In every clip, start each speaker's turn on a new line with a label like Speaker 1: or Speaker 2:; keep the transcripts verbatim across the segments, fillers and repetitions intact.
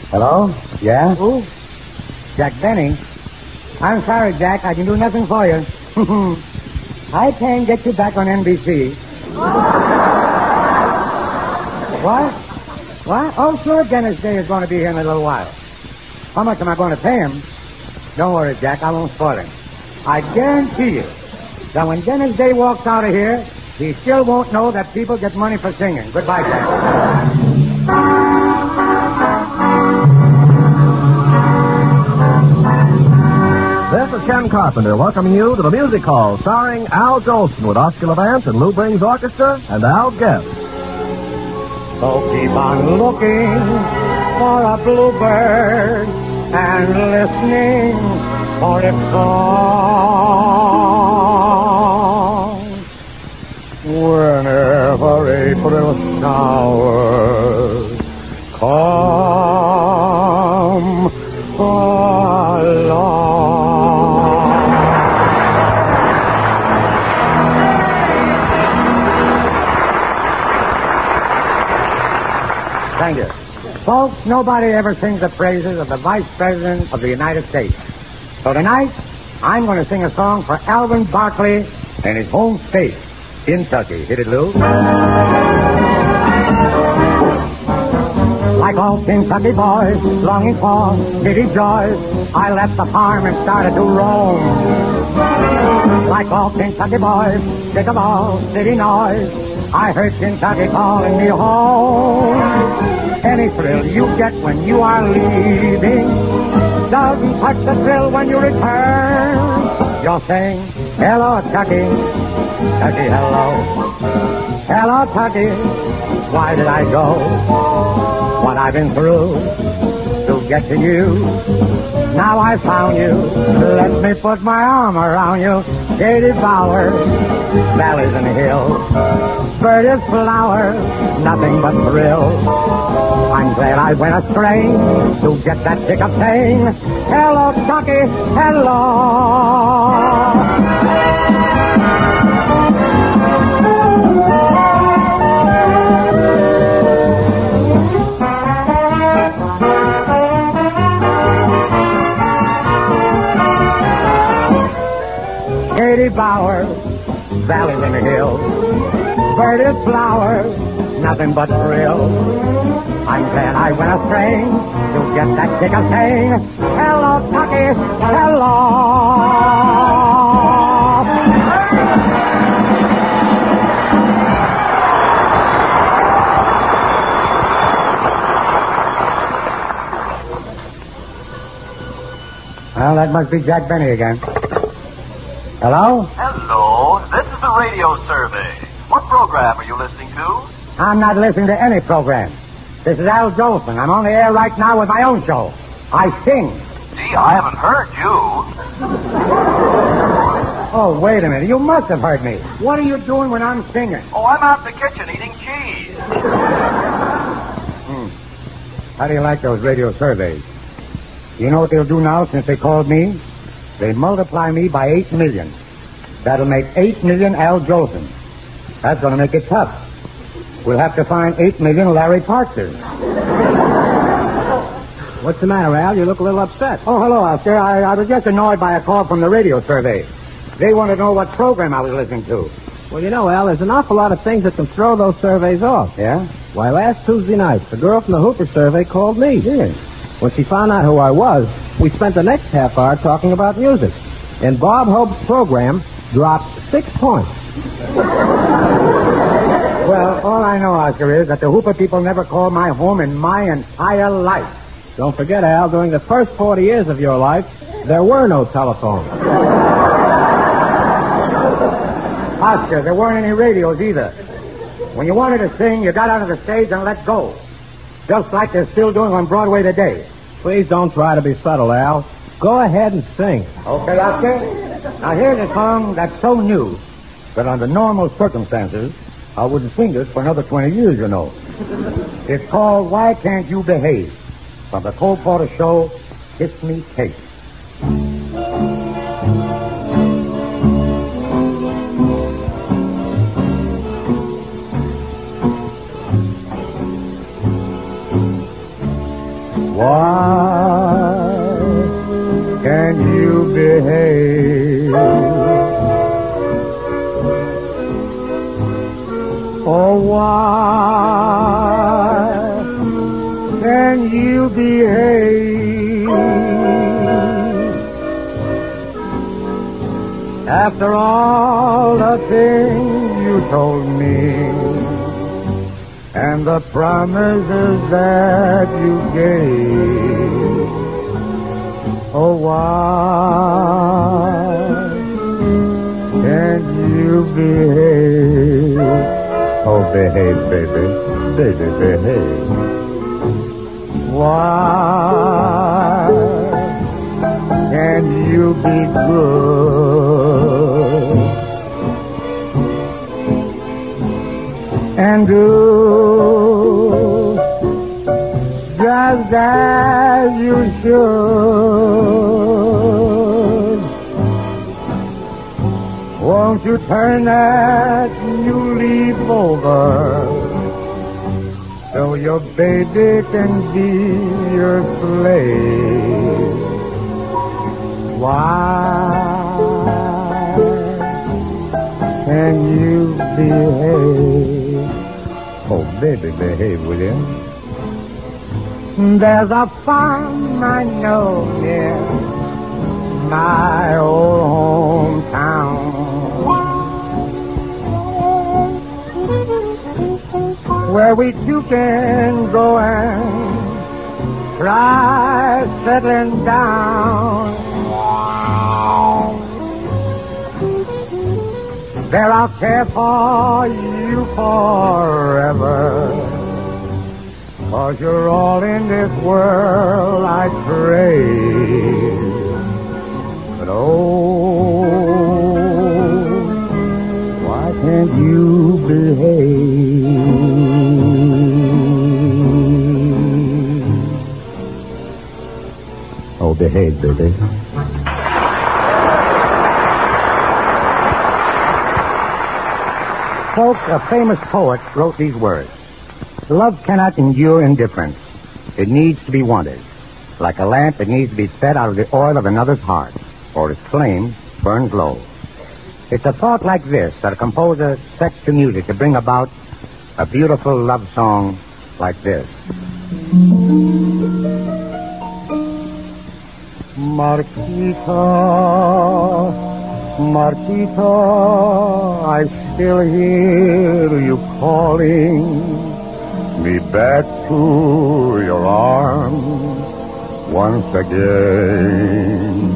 Speaker 1: Hello? Yeah?
Speaker 2: Who?
Speaker 1: Jack Benny. I'm sorry, Jack. I can do nothing for you. I can't get you back on N B C. What? What? Oh, sure, Dennis Day is going to be here in a little while. How much am I going to pay him? Don't worry, Jack. I won't spoil him. I guarantee you that when Dennis Day walks out of here, he still won't know that people get money for singing. Goodbye, Jack.
Speaker 3: This is Ken Carpenter welcoming you to the Music Hall, starring Al Jolson with Oscar Levant and Lou Brings Orchestra and Al Guest.
Speaker 1: So keep on looking for a bluebird and listening for its song. Whenever April showers come along. Thank you. Folks, nobody ever sings the praises of the Vice President of the United States. So tonight, I'm going to sing a song for Alvin Barkley and his home state, Kentucky. Hit it, Lou. Like all Kentucky boys, longing for city joys, I left the farm and started to roam. Like all Kentucky boys, sick of all city noise, I heard Kentucky calling me home. Any thrill you get when you are leaving doesn't touch the thrill when you return. You're saying, hello, Tucky, Tucky, hello. Hello, Tucky, why did I go? What I've been through to get to you. Now I found you. Let me put my arm around you. Shady bowers, valleys and hills, birdie flowers, nothing but thrill. I'm glad I went astray to get that tick of pain. Hello, Tucky, hello. Shady bowers, valleys and hills, birdie flowers, nothing but thrill. I'm glad I went astray to get that tick of pain. Hello, Tucky, hello. Well, that must be Jack Benny again. Hello?
Speaker 4: Hello, this is the radio survey. What program are you listening to?
Speaker 1: I'm not listening to any program. This is Al Jolson. I'm on the air right now with my own show. I sing.
Speaker 4: Gee, I haven't heard you.
Speaker 1: Oh, wait a minute. You must have heard me. What are you doing when I'm singing?
Speaker 4: Oh, I'm out in the kitchen eating cheese.
Speaker 1: Hmm. How do you like those radio surveys? You know what they'll do now since they called me? They multiply me by eight million. That'll make eight million Al Jolson. That's going to make it tough. We'll have to find eight million Larry Parkses.
Speaker 2: What's the matter, Al? You look a little upset.
Speaker 1: Oh, hello, Oscar. I, I was just annoyed by a call from the radio survey. They wanted to know what program I was listening to.
Speaker 2: Well, you know, Al, there's an awful lot of things that can throw those surveys off.
Speaker 1: Yeah?
Speaker 2: Why, last Tuesday night, the girl from the Hooper survey called me.
Speaker 1: Yes.
Speaker 2: When she found out who I was, we spent the next half hour talking about music. And Bob Hope's program dropped six points.
Speaker 1: Well, all I know, Oscar, is that the Hooper people never called my home in my entire life.
Speaker 2: Don't forget, Al, during the first forty years of your life, there were no telephones.
Speaker 1: Oscar, there weren't any radios either. When you wanted to sing, you got onto the stage and let go. Just like they're still doing on Broadway today.
Speaker 2: Please don't try to be subtle, Al. Go ahead and sing.
Speaker 1: Okay, Oscar. Now, here's a song that's so new that under normal circumstances, I wouldn't sing it for another twenty years, you know. It's called Why Can't You Behave? From the Cole Porter Show, Kiss Me Kate. Why can you behave? Oh, why can you behave? After all the things you told me and the promises that you gave, oh, why can't you behave? Oh, behave, baby, baby, behave. Why can't you be good and do just as you should? Won't you turn that new leaf over so your baby can be your slave? Why can you behave? Oh, baby, behave, will you? There's a farm I know near my old hometown, where we two can go and try settling down. There I'll care for you forever, 'cause you're all in this world I crave. But oh, why can't you behave? Oh, behave, baby. Folks, a famous poet wrote these words: love cannot endure indifference. It needs to be wanted. Like a lamp, it needs to be fed out of the oil of another's heart, or its flame burns low. It's a thought like this that a composer sets to music to bring about a beautiful love song like this. Marquita, Marquita, I still hear you calling me back to your arms once again.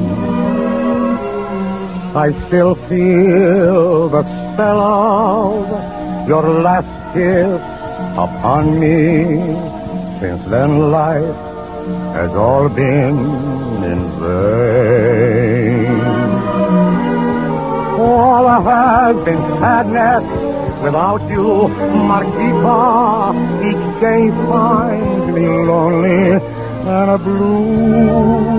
Speaker 1: I still feel the spell of your last kiss upon me. Since then life has all been in vain. All has been sadness without you, Marquita. Each day finds me lonely and a blue.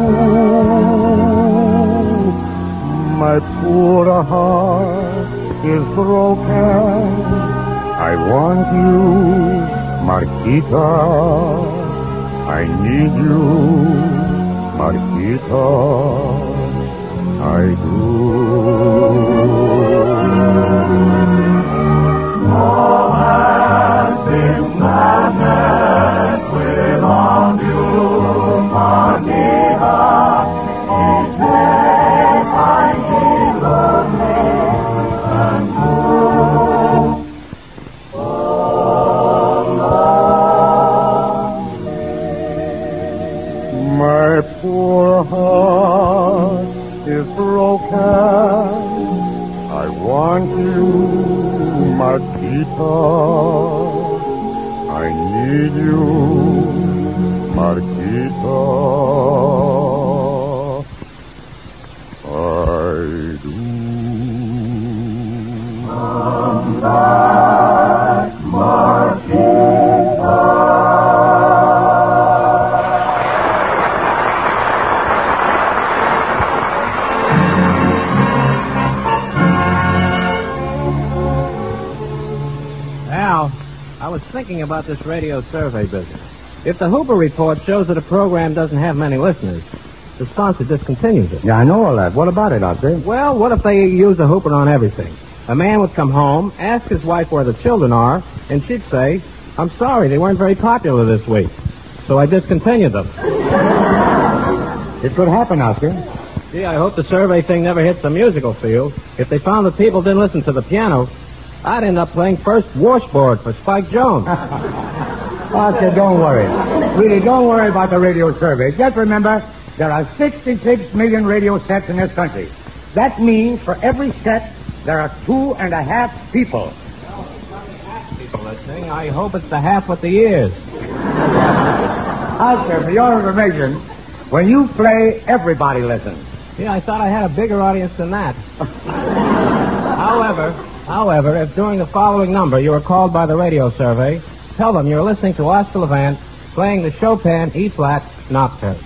Speaker 1: My poor heart is broken. I want you, Marquita. I need you, Marquita. I do. All has been madness without you, Marquita. Each day finds me lonely and blue. Oh, lonely. My poor heart is broken. I want you, Marquita. I need you, Marquita. I do. Come back, Marquita.
Speaker 2: I was thinking about this radio survey business. If the Hooper report shows that a program doesn't have many listeners, the sponsor discontinues it.
Speaker 1: Yeah, I know all that. What about it, Oscar?
Speaker 2: Well, what if they use the Hooper on everything? A man would come home, ask his wife where the children are, and she'd say, I'm sorry, they weren't very popular this week, so I discontinued them.
Speaker 1: It could happen, Oscar.
Speaker 2: Gee, I hope the survey thing never hits the musical field. If they found that people didn't listen to the piano, I'd end up playing first washboard for Spike Jones.
Speaker 1: Oscar, don't worry. Really, don't worry about the radio survey. Just remember, there are sixty-six million radio sets in this country. That means for every set, there are two and a half people.
Speaker 2: People listening, I hope it's the half with the ears.
Speaker 1: Oscar, for your information, when you play, everybody listens.
Speaker 2: Yeah, I thought I had a bigger audience than that. however, however, if during the following number you are called by the radio survey, tell them you're listening to Oscar Levant playing the Chopin E-flat Nocturne.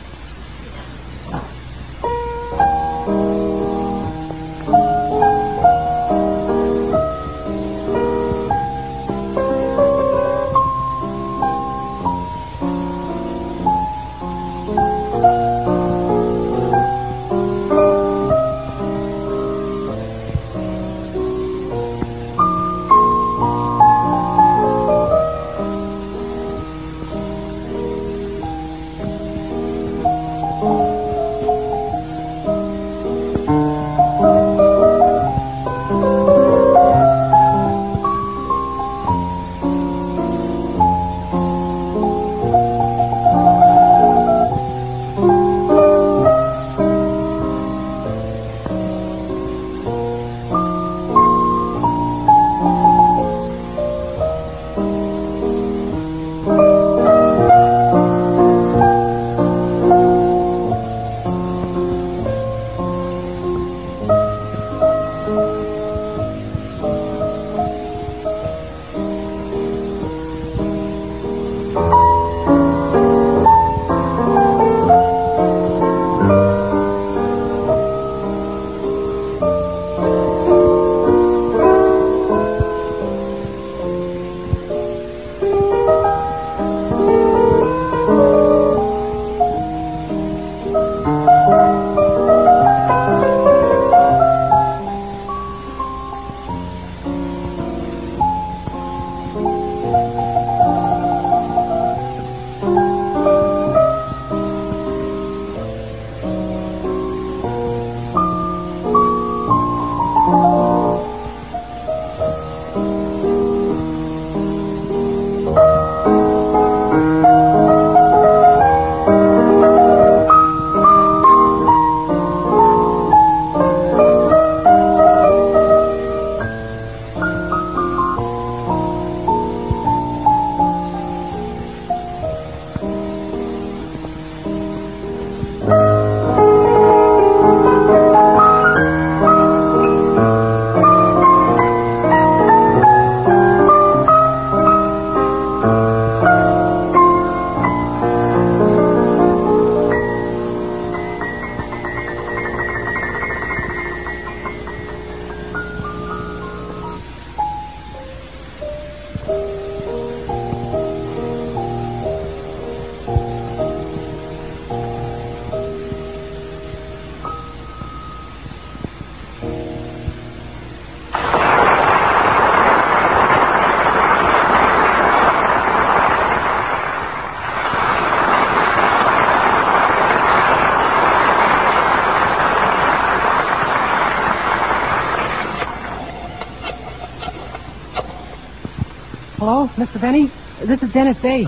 Speaker 5: Hello, Mister Benny? This is Dennis Day.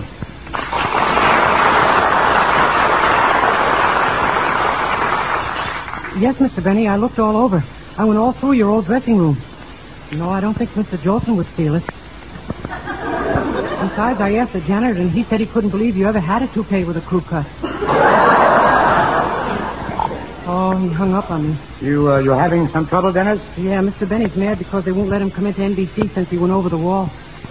Speaker 5: Yes, Mister Benny, I looked all over. I went all through your old dressing room. No, I don't think Mister Jolson would steal it. Besides, I asked the janitor, and he said he couldn't believe you ever had a toupee with a crew cut. Oh, he hung up on me.
Speaker 1: You, uh, you're having some trouble, Dennis?
Speaker 5: Yeah, Mister Benny's mad because they won't let him come into N B C since he went over the wall.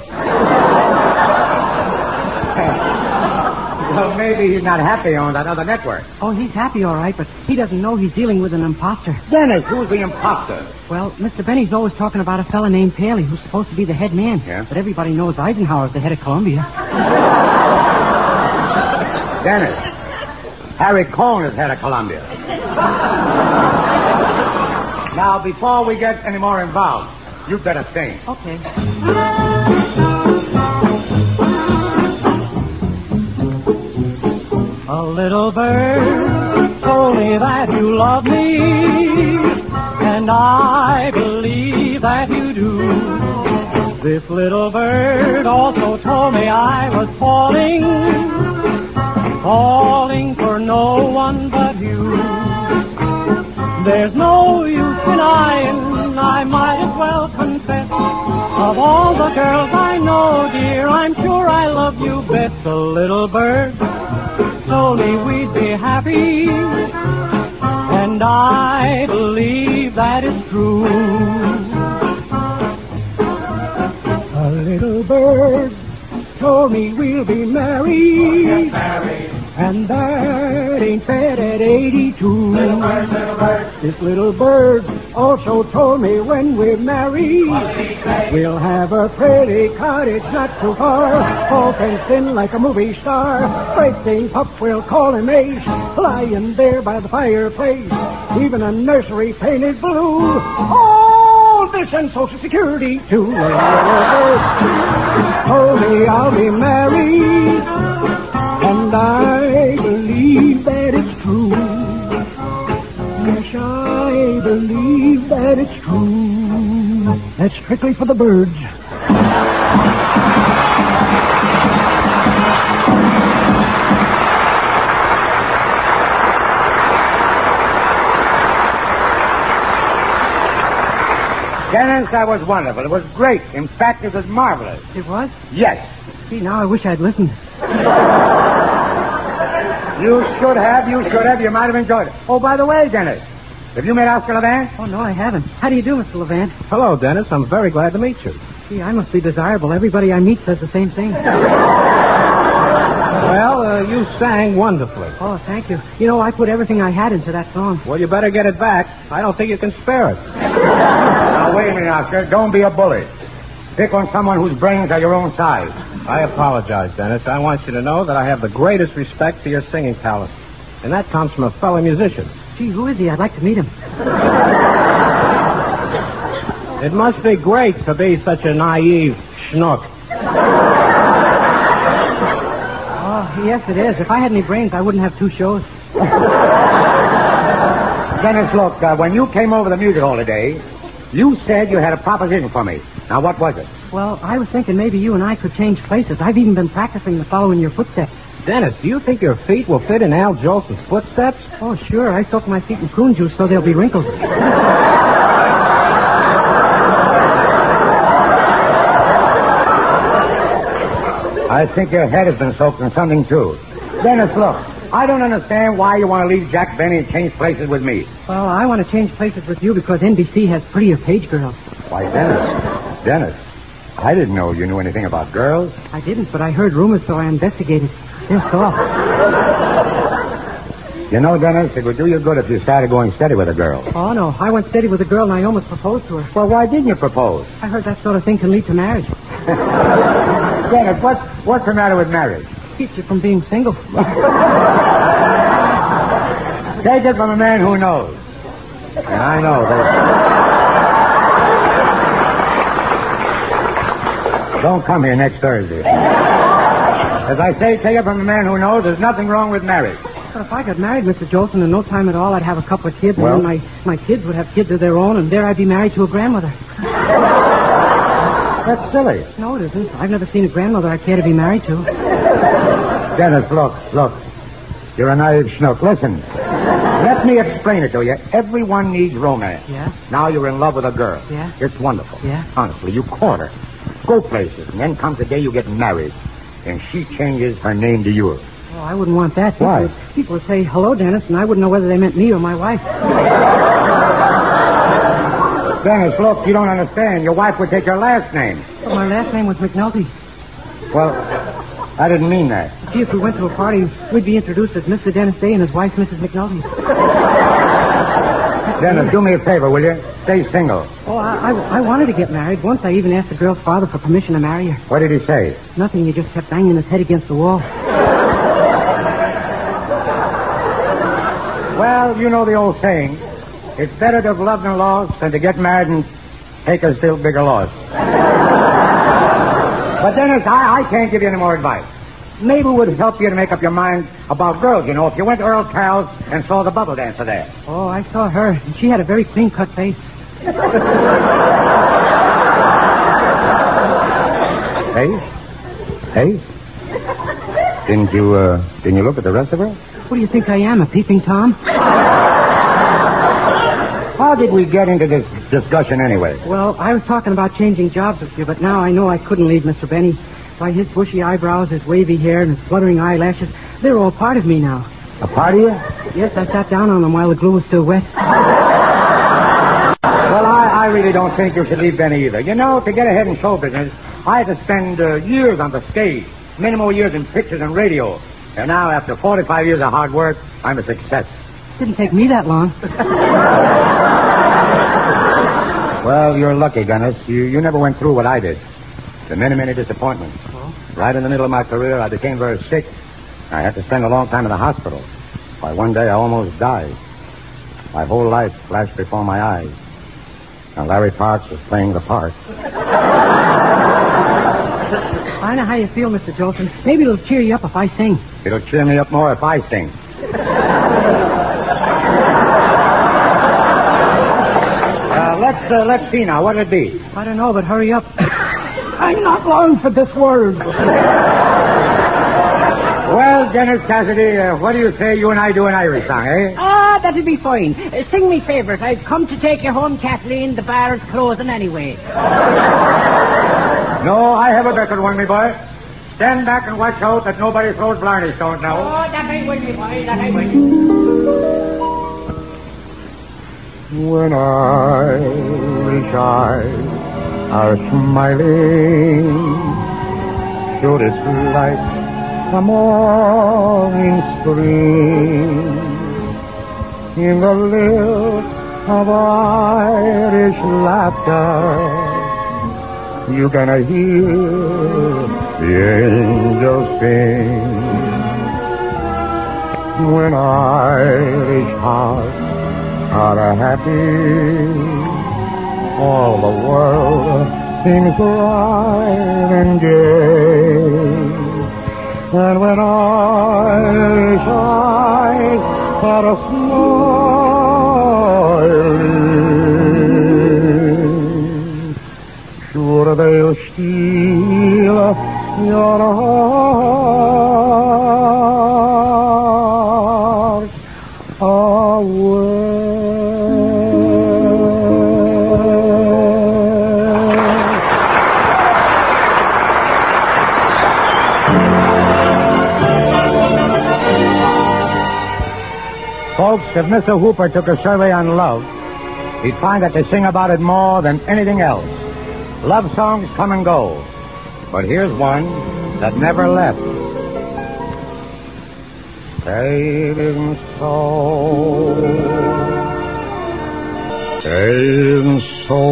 Speaker 1: Well, maybe he's not happy on that other network.
Speaker 5: Oh, he's happy, all right, but he doesn't know he's dealing with an imposter.
Speaker 1: Dennis, who's the imposter?
Speaker 5: Well, Mister Benny's always talking about a fella named Paley who's supposed to be the head man.
Speaker 1: Yeah?
Speaker 5: But everybody knows Eisenhower's the head of Columbia.
Speaker 1: Dennis, Harry Cohn is head of Columbia. Now, before we get any more involved, you'd better sing.
Speaker 5: Okay. A little bird told me that you love me, and I believe that you do. This little bird also told me I was falling, falling for no one but you. There's no use denying, I might as well confess. Of all the girls I know, dear, I'm sure I love you best. A little bird told me we'd be happy, and I believe that is true. A little bird told me we'll be married, and that ain't bad at eighty-two. Little bird, little bird. This little bird also told me when we're married, we'll have a pretty cottage not too far, all fenced in like a movie star. Great Dane pup, we'll call him Ace, lying there by the fireplace, even a nursery painted blue. All this and Social Security, too. Little bird told me I'll be married, and I believe that it's true. Yes, I believe that it's true. That's strictly for the birds.
Speaker 1: Dennis, that was wonderful. It was great. In fact, it was marvelous.
Speaker 5: It was?
Speaker 1: Yes.
Speaker 5: See, now I wish I'd listened.
Speaker 1: You should have. You should have. You might have enjoyed it. Oh, by the way, Dennis, have you met Oscar Levant?
Speaker 5: Oh, no, I haven't. How do you do, Mister Levant?
Speaker 2: Hello, Dennis. I'm very glad to meet you.
Speaker 5: Gee, I must be desirable. Everybody I meet says the same thing.
Speaker 2: Well, uh, you sang wonderfully.
Speaker 5: Oh, thank you. You know, I put everything I had into that song.
Speaker 2: Well, you better get it back. I don't think you can spare it.
Speaker 1: Now, wait a minute, Oscar. Don't be a bully. Pick on someone whose brains are your own size.
Speaker 2: I apologize, Dennis. I want you to know that I have the greatest respect for your singing talent. And that comes from a fellow musician.
Speaker 5: Gee, who is he? I'd like to meet him.
Speaker 2: It must be great to be such a naive schnook.
Speaker 5: Oh, yes, it is. If I had any brains, I wouldn't have two shows.
Speaker 1: Dennis, look, uh, when you came over the music hall today, you said you had a proposition for me. Now, what was it?
Speaker 5: Well, I was thinking maybe you and I could change places. I've even been practicing to follow in your footsteps.
Speaker 2: Dennis, do you think your feet will fit in Al Jolson's footsteps?
Speaker 5: Oh, sure. I soak my feet in prune juice so they'll be wrinkled.
Speaker 1: I think your head has been soaked in something, too. Dennis, look, I don't understand why you want to leave Jack Benny and change places with me.
Speaker 5: Well, I want to change places with you because N B C has prettier page girls.
Speaker 1: Why, Dennis, Dennis, I didn't know you knew anything about girls.
Speaker 5: I didn't, but I heard rumors, so I investigated. They're soft.
Speaker 1: You know, Dennis, it would do you good if you started going steady with a girl.
Speaker 5: Oh, no. I went steady with a girl and I almost proposed to her.
Speaker 1: Well, why didn't you propose?
Speaker 5: I heard that sort of thing can lead to marriage.
Speaker 1: Dennis, what's, what's the matter with marriage?
Speaker 5: Keeps you from being single.
Speaker 1: Take it from a man who knows. And I know that. Don't come here next Thursday. As I say, take it from a man who knows there's nothing wrong with marriage.
Speaker 5: But if I got married, Mister Jolson, in no time at all, I'd have a couple of kids,
Speaker 1: Well?
Speaker 5: and then my, my kids would have kids of their own, and there I'd be married to a grandmother.
Speaker 1: That's silly.
Speaker 5: No, it isn't. I've never seen a grandmother I'd care to be married to.
Speaker 1: Dennis, look, look. You're a naive schnook. Listen. Let me explain it to you. Everyone needs romance.
Speaker 5: Yeah?
Speaker 1: Now you're in love with a girl.
Speaker 5: Yeah?
Speaker 1: It's wonderful.
Speaker 5: Yeah?
Speaker 1: Honestly, you court her. Go places, and then comes the day you get married. And she changes her name to yours.
Speaker 5: Oh, I wouldn't want that. People,
Speaker 1: Why?
Speaker 5: People would say, hello, Dennis, and I wouldn't know whether they meant me or my wife.
Speaker 1: Dennis, look, you don't understand. Your wife would take your last name.
Speaker 5: But my last name was McNulty.
Speaker 1: Well, I didn't mean that.
Speaker 5: Gee, if we went to a party, we'd be introduced as Mister Dennis Day and his wife, Missus McNulty.
Speaker 1: Dennis, do me a favor, will you? Stay single.
Speaker 5: Oh, I, I, I wanted to get married. Once I even asked the girl's father for permission to marry her.
Speaker 1: What did he say?
Speaker 5: Nothing. He just kept banging his head against the wall.
Speaker 1: Well, you know the old saying. It's better to have loved and lost than to get married and take a still bigger loss. But Dennis, I, I can't give you any more advice. Mabel would help you to make up your mind about girls, you know, if you went to Earl Carroll's and saw the bubble dancer there.
Speaker 5: Oh, I saw her. And she had a very clean-cut face.
Speaker 1: Hey? Hey? Didn't you, uh, didn't you look at the rest of her?
Speaker 5: What do you think I am, a peeping Tom?
Speaker 1: How did we get into this discussion anyway?
Speaker 5: Well, I was talking about changing jobs with you, but now I know I couldn't leave Mister Benny. Why, his bushy eyebrows, his wavy hair, and his fluttering eyelashes, they're all part of me now.
Speaker 1: A part of you?
Speaker 5: Yes, I sat down on them while the glue was still wet.
Speaker 1: Well, I, I really don't think you should leave Benny either. You know, to get ahead in show business, I had to spend uh, years on the stage, many more years in pictures and radio. And now, after forty-five years of hard work, I'm a success.
Speaker 5: Didn't take me that long.
Speaker 1: Well, you're lucky, Dennis. You, you never went through what I did. The many, many disappointments.
Speaker 5: Oh?
Speaker 1: Right in the middle of my career, I became very sick. I had to spend a long time in the hospital. Why, one day I almost died. My whole life flashed before my eyes. And Larry Parks was playing the part.
Speaker 5: I know how you feel, Mister Jolson. Maybe it'll cheer you up if I sing.
Speaker 1: It'll cheer me up more if I sing. uh, let's, uh, let's see now. What'll it be?
Speaker 5: I don't know, but hurry up.
Speaker 1: I'm not long for this world. Well, Dennis Cassidy, uh, what do you say you and I do an Irish song, eh?
Speaker 5: Ah, that'll be fine. Uh, sing me favourite. I've come to take you home, Kathleen. The bar is closing anyway.
Speaker 1: No, I have a better one, me boy. Stand back and watch out that nobody throws blarney stones now.
Speaker 5: Oh, that ain't with me, boy. That ain't with me.
Speaker 1: When Irish eyes are smiling, sure it's like the morning spring in the lilt of Irish laughter. You're gonna hear the angels sing. When Irish hearts are happy, all the world seems bright and gay. And when Irish eyes are smiling, sure they'll steal your heart away. Folks, if Mister Hooper took a survey on love, he'd find that they sing about it more than anything else. Love songs come and go, but here's one that never left. Say it isn't so. Say it isn't so.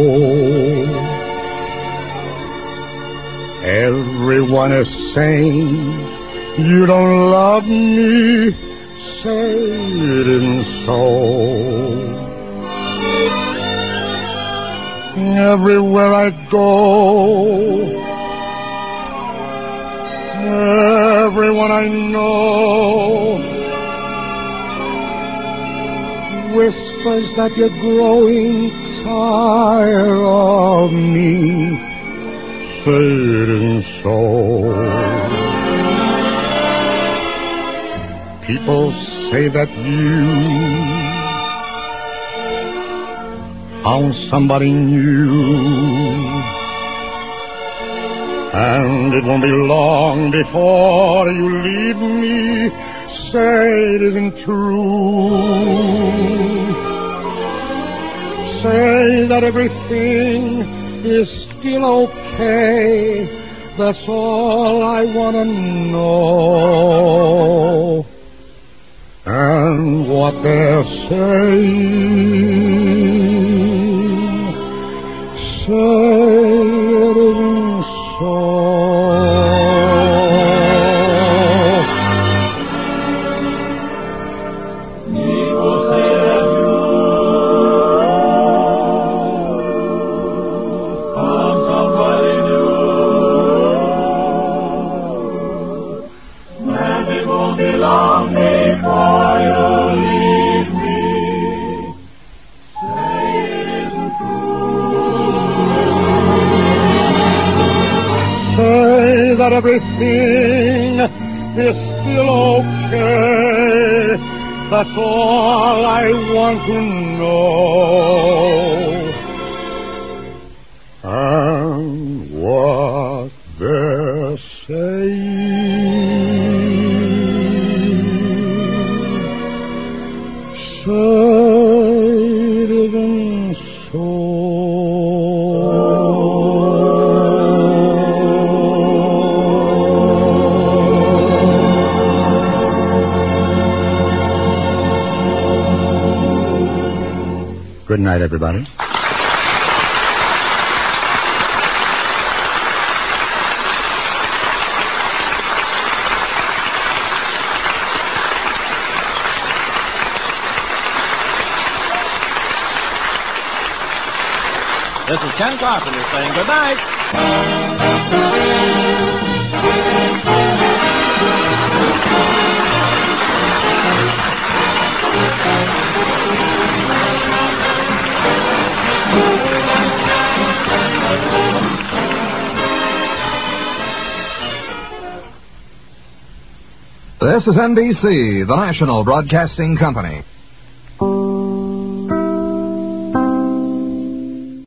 Speaker 1: Everyone is saying you don't love me. Say it isn't so. Everywhere I go, everyone I know whispers that you're growing tired of me. Say it isn't so. People say that you found somebody new, and it won't be long before you leave me. Say it isn't true. Say that everything is still okay. That's all I want to know. And what they're saying, say it isn't so.
Speaker 6: and it won't be long before you leave me. Say it isn't true.
Speaker 5: Say that everything is still okay. That's all I want to know. And what they're saying, say it isn't so.
Speaker 7: Good night, everybody.
Speaker 2: This is Ken Carpenter saying good night.
Speaker 8: This is N B C, the national broadcasting company.